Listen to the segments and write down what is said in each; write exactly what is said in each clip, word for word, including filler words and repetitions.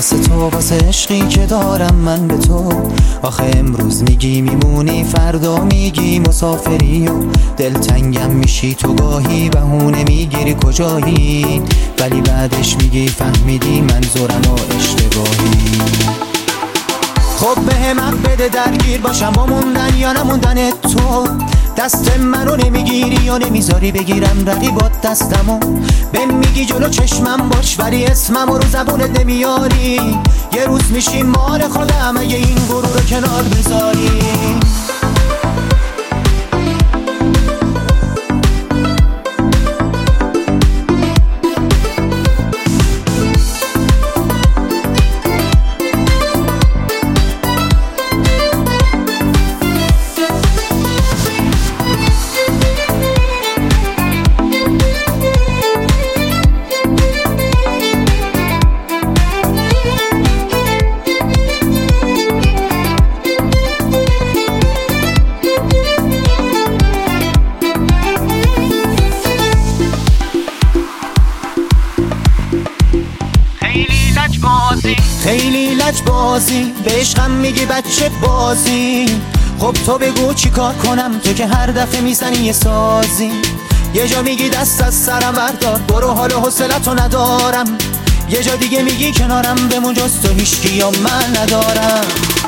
واسه تو، واسه عشقی که دارم من به تو. آخه امروز میگی میمونی، فردا میگی مسافری و دلتنگم میشی تو، گاهی بهونه میگیری کجایی، ولی بعدش میگی فهمیدی منظورم و اشتباهی. خب به همت بده درگیر باشم با موندن یا نموندن تو. دست منو نمیگیری یا نمیذاری بگیرم رقیبات دستمو. بهم میگی جلو چشمم باش ولی اسممو رو زبونت نمیاری. یه روز میشی مال خودم اگه این غرور رو کنار بذاری. خیلی لج بازی به عشقم میگی بچه بازی. خب تو بگو چی کار کنم، تو که هر دفعه میزنی یه سازی. یه جا میگی دست از سرم بردار برو، حال و حوصله‌تو ندارم. یه جا دیگه میگی کنارم بمون جز تو هیچکی یا من ندارم.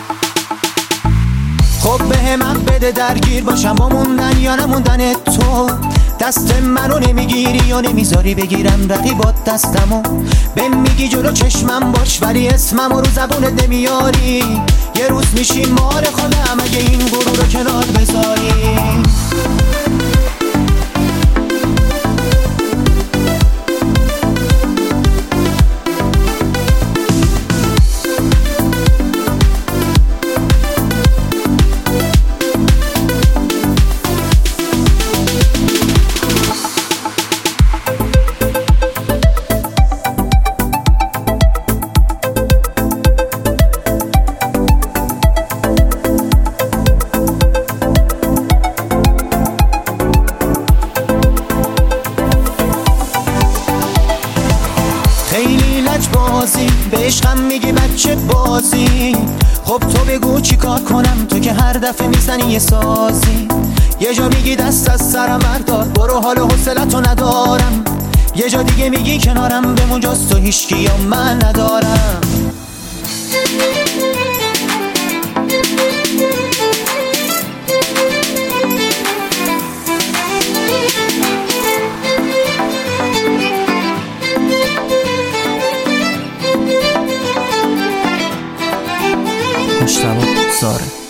خب به همت بده درگیر باشم با موندن یا نموندن تو. دست منو نمیگیری یا نمیذاری بگیرم رقیبات دستمو. بهم میگی جلو چشمم باش ولی اسممو رو زبونت نمیاری. یه روز میشی مال خودم اگه این غرور رو کنار بذاری. خیلی لج بازی به عشقم میگی بچه بازی. خب تو بگو چی کار کنم، تو که هر دفعه میزنی یه سازی. یه جا میگی دست از سرم بردار برو، حال و حوصله‌تو ندارم. یه جا دیگه میگی کنارم بمون جز تو هیچکی یا من ندارم. مجتبی زاره.